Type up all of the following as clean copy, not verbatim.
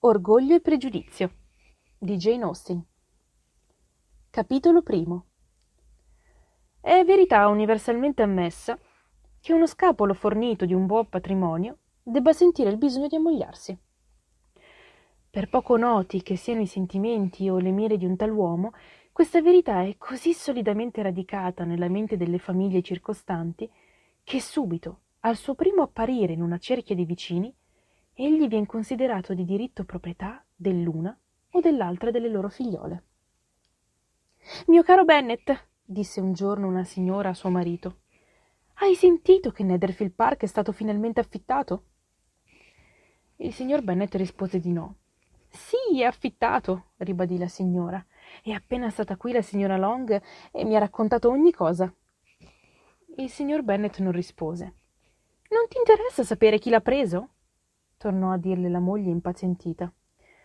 Orgoglio e pregiudizio di Jane Austen. Capitolo primo. È verità universalmente ammessa che uno scapolo fornito di un buon patrimonio debba sentire il bisogno di ammogliarsi. Per poco noti che siano i sentimenti o le mire di un tal uomo, questa verità è così solidamente radicata nella mente delle famiglie circostanti che subito, al suo primo apparire in una cerchia di vicini, egli vien considerato di diritto proprietà dell'una o dell'altra delle loro figliole. «Mio caro Bennet», disse un giorno una signora a suo marito, «hai sentito che Netherfield Park è stato finalmente affittato?» Il signor Bennet rispose di no. «Sì, è affittato», ribadì la signora. «È appena stata qui la signora Long e mi ha raccontato ogni cosa». Il signor Bennet non rispose. «Non ti interessa sapere chi l'ha preso?» tornò a dirle la moglie impazientita.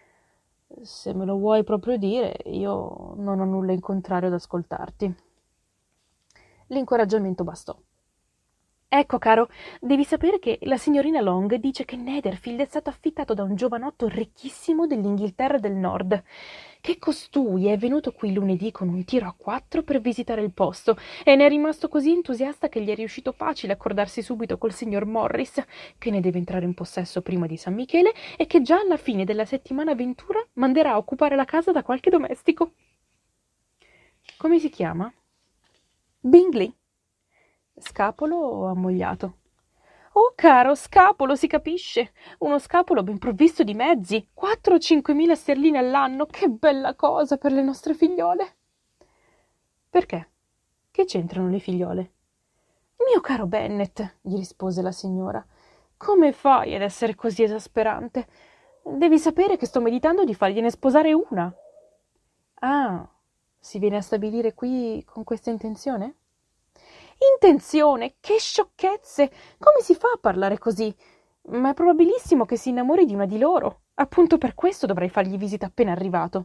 «Se me lo vuoi proprio dire, io non ho nulla in contrario ad ascoltarti». L'incoraggiamento bastò. «Ecco, caro, devi sapere che la signorina Long dice che Netherfield è stato affittato da un giovanotto ricchissimo dell'Inghilterra del Nord, che costui è venuto qui lunedì con un tiro a 4 per visitare il posto e ne è rimasto così entusiasta che gli è riuscito facile accordarsi subito col signor Morris, che ne deve entrare in possesso prima di San Michele e che già alla fine della settimana ventura manderà a occupare la casa da qualche domestico». «Come si chiama?» «Bingley. Scapolo o ammogliato?» «Oh, caro, scapolo, si capisce. Uno scapolo ben provvisto di mezzi. 4 o 5.000 sterline all'anno. Che bella cosa per le nostre figliole!» «Perché? Che c'entrano le figliole?» «Mio caro Bennet», gli rispose la signora, «come fai ad essere così esasperante? Devi sapere che sto meditando di fargliene sposare una». «Ah, si viene a stabilire qui con questa intenzione?» «Intenzione? Che sciocchezze! Come si fa a parlare così? Ma è probabilissimo che si innamori di una di loro. Appunto per questo dovrei fargli visita appena arrivato».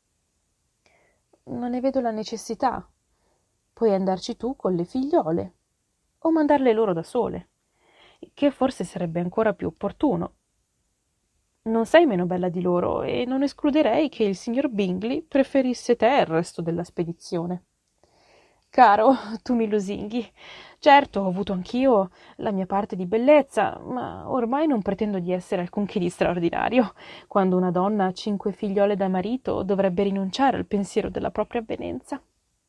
«Non ne vedo la necessità. Puoi andarci tu con le figliole o mandarle loro da sole, che forse sarebbe ancora più opportuno. Non sei meno bella di loro e non escluderei che il signor Bingley preferisse te al resto della spedizione». «Caro, tu mi lusinghi. Certo, ho avuto anch'io la mia parte di bellezza, ma ormai non pretendo di essere alcunché di straordinario. Quando una donna ha 5 figliole da marito, dovrebbe rinunciare al pensiero della propria avvenenza.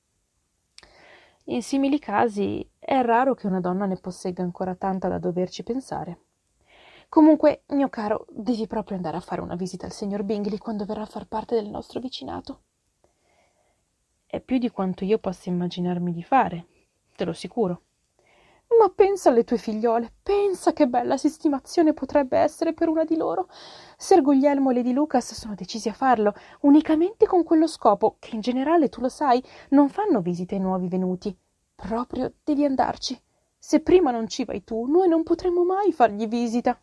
In simili casi è raro che una donna ne possegga ancora tanta da doverci pensare. Comunque, mio caro, devi proprio andare a fare una visita al signor Bingley quando verrà a far parte del nostro vicinato». «È più di quanto io possa immaginarmi di fare, te lo assicuro». «Ma pensa alle tue figliole, pensa che bella sistemazione potrebbe essere per una di loro. Ser Guglielmo e Lady Lucas sono decisi a farlo, unicamente con quello scopo, che in generale, tu lo sai, non fanno visite ai nuovi venuti. Proprio devi andarci. Se prima non ci vai tu, noi non potremo mai fargli visita».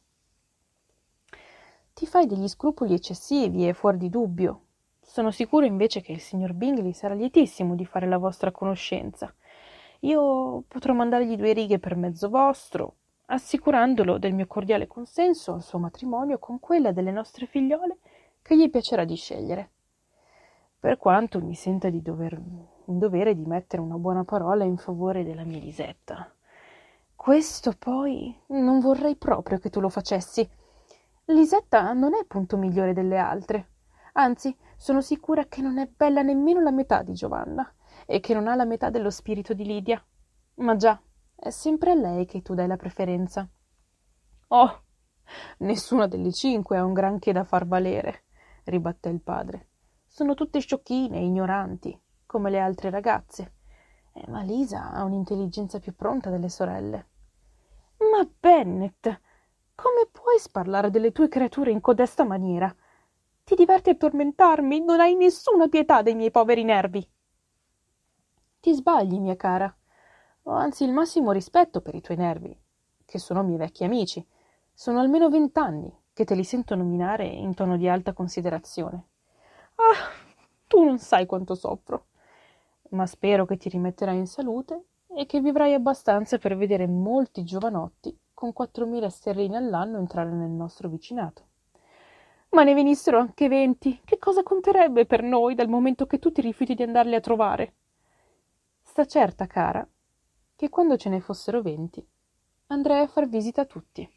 «Ti fai degli scrupoli eccessivi, è fuor di dubbio. Sono sicuro invece che il signor Bingley sarà lietissimo di fare la vostra conoscenza. Io potrò mandargli 2 righe per mezzo vostro, assicurandolo del mio cordiale consenso al suo matrimonio con quella delle nostre figliole che gli piacerà di scegliere, per quanto mi senta di in dovere di mettere una buona parola in favore della mia Lisetta. Questo poi non vorrei proprio che tu lo facessi. Lisetta non è punto migliore delle altre. Anzi, sono sicura che non è bella nemmeno la metà di Giovanna e che non ha la metà dello spirito di Lidia. Ma già, è sempre a lei che tu dai la preferenza». «Oh, nessuna delle 5 ha un granché da far valere», ribatté il padre. «Sono tutte sciocchine e ignoranti, come le altre ragazze. Ma Lisa ha un'intelligenza più pronta delle sorelle». «Ma Bennet, come puoi sparlare delle tue creature in codesta maniera? Ti diverti a tormentarmi? Non hai nessuna pietà dei miei poveri nervi». «Ti sbagli, mia cara. Ho anzi il massimo rispetto per i tuoi nervi, che sono miei vecchi amici. Sono almeno 20 anni che te li sento nominare in tono di alta considerazione. Ah, tu non sai quanto soffro. Ma spero che ti rimetterai in salute e che vivrai abbastanza per vedere molti giovanotti con 4.000 sterline all'anno entrare nel nostro vicinato. Ma ne venissero anche 20, che cosa conterebbe per noi dal momento che tu ti rifiuti di andarli a trovare? Sta certa, cara, che quando ce ne fossero 20 andrei a far visita a tutti.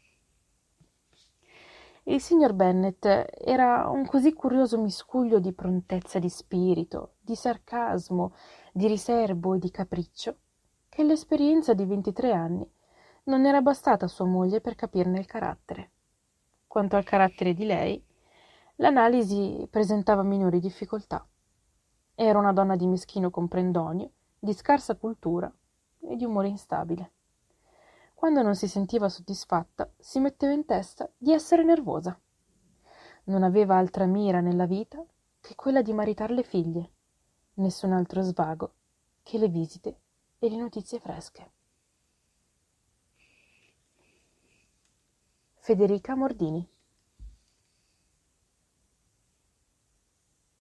Il signor Bennet era un così curioso miscuglio di prontezza di spirito, di sarcasmo, di riserbo e di capriccio, che l'esperienza di 23 anni non era bastata a sua moglie per capirne il carattere. Quanto al carattere di lei, l'analisi presentava minori difficoltà. Era una donna di meschino comprendonio, di scarsa cultura e di umore instabile. Quando non si sentiva soddisfatta, si metteva in testa di essere nervosa. Non aveva altra mira nella vita che quella di maritar le figlie, nessun altro svago che le visite e le notizie fresche. Federica Mordini.